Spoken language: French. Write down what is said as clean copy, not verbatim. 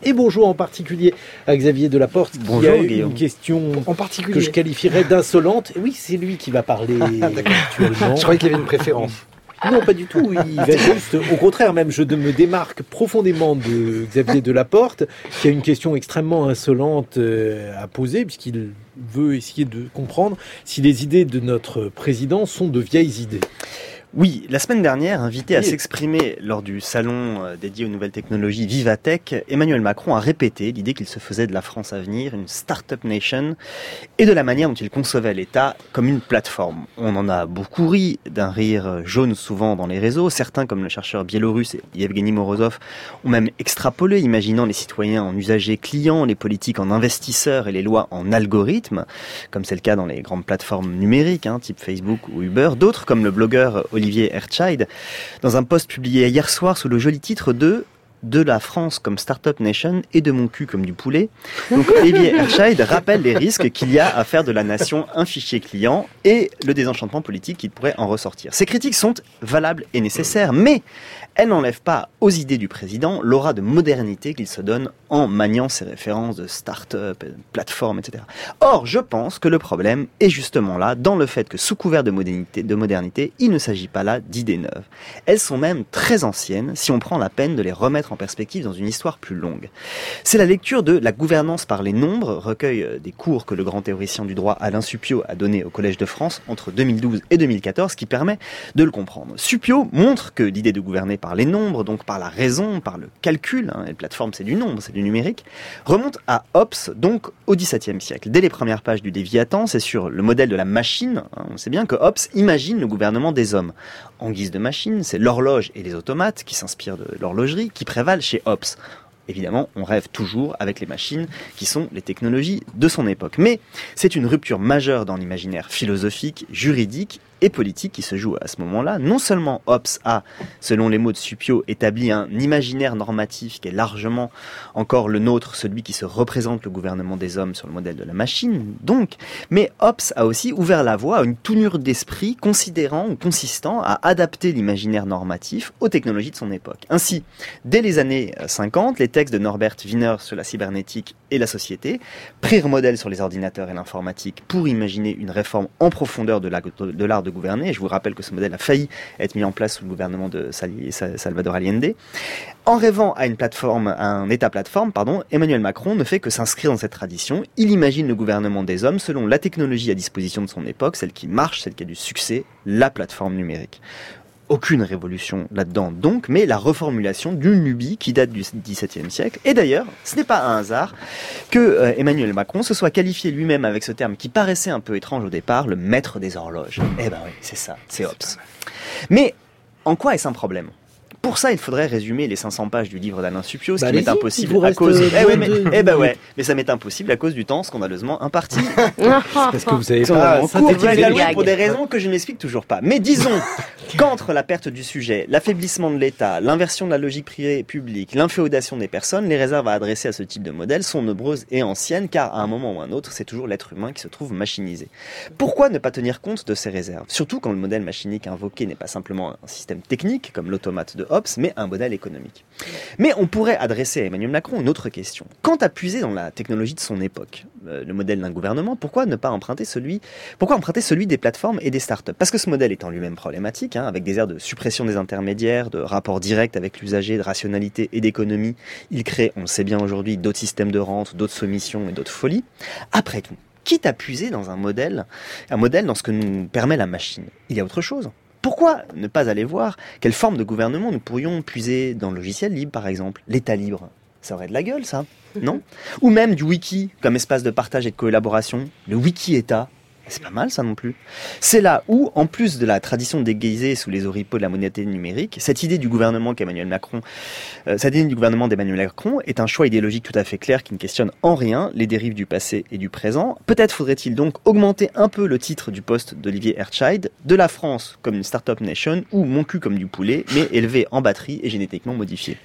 Et bonjour en particulier à Xavier Delaporte qui a une question en particulier que je qualifierais d'insolente. Et oui, c'est lui qui va parler actuellement. Je croyais qu'il y avait une préférence. Non, pas du tout. Il va juste, au contraire, même, je me démarque profondément de Xavier Delaporte, qui a une question extrêmement insolente à poser, puisqu'il veut essayer de comprendre si les idées de notre président sont de vieilles idées. Oui, la semaine dernière, invité à s'exprimer lors du salon dédié aux nouvelles technologies Vivatech, Emmanuel Macron a répété l'idée qu'il se faisait de la France à venir, une start-up nation, et de la manière dont il concevait l'État comme une plateforme. On en a beaucoup ri, d'un rire jaune souvent dans les réseaux. Certains, comme le chercheur biélorusse Yevgeny Morozov, ont même extrapolé, imaginant les citoyens en usagers clients, les politiques en investisseurs et les lois en algorithmes, comme c'est le cas dans les grandes plateformes numériques, type Facebook ou Uber. D'autres, comme le blogueur Olivier Hertscheid, dans un post publié hier soir sous le joli titre de la France comme Startup Nation et de mon cul comme du poulet. Donc Olivier Hertscheid rappelle les risques qu'il y a à faire de la nation un fichier client et le désenchantement politique qui pourrait en ressortir. Ces critiques sont valables et nécessaires, mais elles n'enlèvent pas aux idées du président l'aura de modernité qu'il se donne en maniant ses références de start-up, plateforme, etc. Or, je pense que le problème est justement là, dans le fait que sous couvert de modernité, il ne s'agit pas là d'idées neuves. Elles sont même très anciennes si on prend la peine de les remettre en perspective dans une histoire plus longue. C'est la lecture de La gouvernance par les nombres, recueil des cours que le grand théoricien du droit Alain Supiot a donné au Collège de France entre 2012 et 2014 qui permet de le comprendre. Supiot montre que l'idée de gouverner par les nombres, donc par la raison, par le calcul, et la plateforme c'est du nombre, c'est du numérique, remonte à Hobbes, donc au XVIIe siècle. Dès les premières pages du Léviathan, c'est sur le modèle de la machine, on sait bien que Hobbes imagine le gouvernement des hommes. En guise de machine, c'est l'horloge et les automates qui s'inspirent de l'horlogerie qui prévalent chez Hobbes. Évidemment, on rêve toujours avec les machines qui sont les technologies de son époque. Mais c'est une rupture majeure dans l'imaginaire philosophique, juridique et politique qui se joue à ce moment-là. Non seulement Hobbes a, selon les mots de Supiot, établi un imaginaire normatif qui est largement encore le nôtre, celui qui se représente le gouvernement des hommes sur le modèle de la machine, donc, mais Hobbes a aussi ouvert la voie à une tournure d'esprit considérant ou consistant à adapter l'imaginaire normatif aux technologies de son époque. Ainsi, dès les années 50, les textes de Norbert Wiener sur la cybernétique et la société prirent modèle sur les ordinateurs et l'informatique pour imaginer une réforme en profondeur de l'art de gouverner. Je vous rappelle que ce modèle a failli être mis en place sous le gouvernement de Salvador Allende. En rêvant à une plateforme, à un État plateforme, Emmanuel Macron ne fait que s'inscrire dans cette tradition. Il imagine le gouvernement des hommes selon la technologie à disposition de son époque, celle qui marche, celle qui a du succès, la plateforme numérique. Aucune révolution là-dedans donc, mais la reformulation d'une lubie qui date du XVIIe siècle. Et d'ailleurs, ce n'est pas un hasard que Emmanuel Macron se soit qualifié lui-même avec ce terme qui paraissait un peu étrange au départ, le maître des horloges. Eh ben oui, c'est ça, c'est Hobbes. Mais en quoi est-ce un problème ? Pour ça, il faudrait résumer les 500 pages du livre d'Alain Supiot, ce qui m'est impossible à cause... mais ça m'est impossible à cause du temps scandaleusement imparti. Parce que vous savez pas... Pour des raisons que je ne m'explique toujours pas. Mais disons qu'entre la perte du sujet, l'affaiblissement de l'État, l'inversion de la logique privée et publique, l'inféodation des personnes, les réserves à adresser à ce type de modèle sont nombreuses et anciennes, car à un moment ou un autre, c'est toujours l'être humain qui se trouve machinisé. Pourquoi ne pas tenir compte de ces réserves ? Surtout quand le modèle machinique invoqué n'est pas simplement un système technique, comme l'automate de Hobbes, mais un modèle économique. Mais on pourrait adresser à Emmanuel Macron une autre question. Quant à puiser dans la technologie de son époque, le modèle d'un gouvernement, pourquoi emprunter celui des plateformes et des startups ? Parce que ce modèle est en lui-même problématique, avec des airs de suppression des intermédiaires, de rapport direct avec l'usager, de rationalité et d'économie. Il crée, on le sait bien aujourd'hui, d'autres systèmes de rente, d'autres soumissions et d'autres folies. Après tout, quitte à puiser dans un modèle dans ce que nous permet la machine, il y a autre chose. Pourquoi ne pas aller voir quelle forme de gouvernement nous pourrions puiser dans le logiciel libre, par exemple ? L'État libre, ça aurait de la gueule, ça, non ? Ou même du wiki, comme espace de partage et de collaboration. Le wiki-État, c'est pas mal, ça non plus. C'est là où, en plus de la tradition déguisée sous les oripeaux de la monnaie numérique, cette idée du gouvernement d'Emmanuel Macron est un choix idéologique tout à fait clair qui ne questionne en rien les dérives du passé et du présent. Peut-être faudrait-il donc augmenter un peu le titre du poste d'Olivier Hertscheid, de la France comme une start-up nation ou mon cul comme du poulet, mais élevé en batterie et génétiquement modifié.